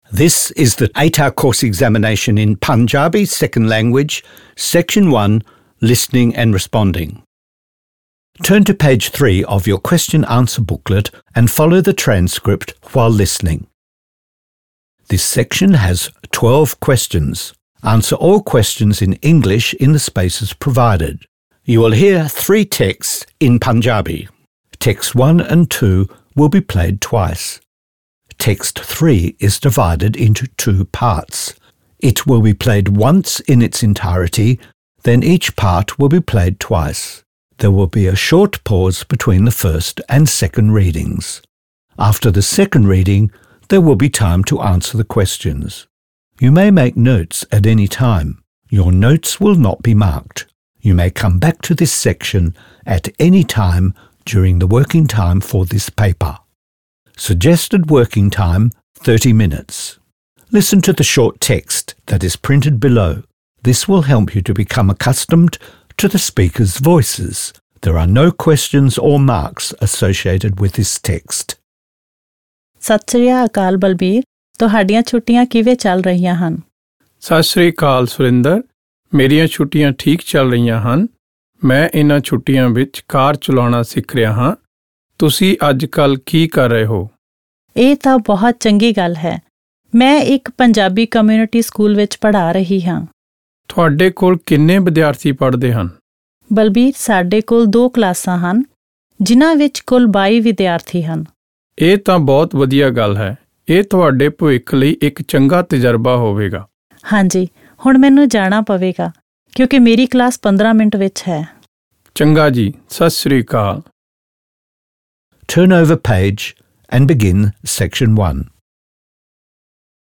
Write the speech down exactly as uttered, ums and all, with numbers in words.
This is the eight-hour course examination in Punjabi second language, section one, listening and responding. Turn to page three of your question answer booklet and follow the transcript while listening. This section has twelve questions. Answer all questions in English in the spaces provided. You will hear three texts in Punjabi. Text one and two will be played twice. Text three is divided into two parts. It will be played once in its entirety, then each part will be played twice. There will be a short pause between the first and second readings. After the second reading, there will be time to answer the questions. You may make notes at any time. Your notes will not be marked. You may come back to this section at any time during the working time for this paper. Suggested working time, thirty minutes. Listen to the short text that is printed below. This will help you to become accustomed to the speaker's voices. There are no questions or marks associated with this text. Sat Sri ਅਕਾਲ ਬਲਬੀਰ, ਤੁਹਾਡੀਆਂ ਛੁੱਟੀਆਂ ਕਿਵੇਂ ਚੱਲ ਰਹੀਆਂ ਹਨ? ਸਤਿ ਸ੍ਰੀ ਅਕਾਲ ਸੁਰਿੰਦਰ, ਮੇਰੀਆਂ ਛੁੱਟੀਆਂ ਠੀਕ ਚੱਲ ਰਹੀਆਂ ਹਨ। ਮੈਂ ਇਹਨਾਂ ਛੁੱਟੀਆਂ ਵਿੱਚ ਕਾਰ ਚਲਾਉਣਾ ਸਿੱਖ ਰਿਹਾ ਹਾਂ। ਤੁਸੀਂ ਅੱਜ ਕੱਲ੍ਹ ਕੀ ਕਰ ਰਹੇ ਹੋ? ਇਹ ਤਾਂ ਬਹੁਤ ਚੰਗੀ ਗੱਲ ਹੈ। ਮੈਂ ਇੱਕ ਪੰਜਾਬੀ ਕਮਿਊਨਿਟੀ ਸਕੂਲ ਵਿੱਚ ਪੜ੍ਹਾ ਰਹੀ ਹਾਂ। ਤੁਹਾਡੇ ਕੋਲ ਕਿੰਨੇ ਵਿਦਿਆਰਥੀ ਪੜ੍ਹਦੇ ਹਨ? ਬਲਬੀਰ, ਸਾਡੇ ਕੋਲ ਦੋ ਕਲਾਸਾਂ ਹਨ, ਜਿਨ੍ਹਾਂ ਵਿੱਚ ਕੁੱਲ ਬਾਈ ਵਿਦਿਆਰਥੀ ਹਨ। ਇਹ ਤਾਂ ਬਹੁਤ ਵਧੀਆ ਗੱਲ ਹੈ। ਇਹ ਤੁਹਾਡੇ ਭਵਿੱਖ ਲਈ ਇੱਕ ਚੰਗਾ ਤਜਰਬਾ ਹੋਵੇਗਾ। ਹਾਂਜੀ, ਹੁਣ ਮੈਨੂੰ ਜਾਣਾ ਪਵੇਗਾ ਕਿਉਂਕਿ ਮੇਰੀ ਕਲਾਸ ਪੰਦਰਾਂ ਮਿੰਟ ਵਿੱਚ ਹੈ। ਚੰਗਾ ਜੀ, ਸਤਿ ਸ੍ਰੀ ਅਕਾਲ। Turn over page and begin section one.